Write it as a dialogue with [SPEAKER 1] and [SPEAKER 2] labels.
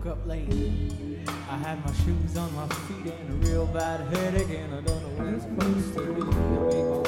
[SPEAKER 1] up late. I had my shoes on my feet and a real bad headache, and I don't know where it's supposed to be. I made my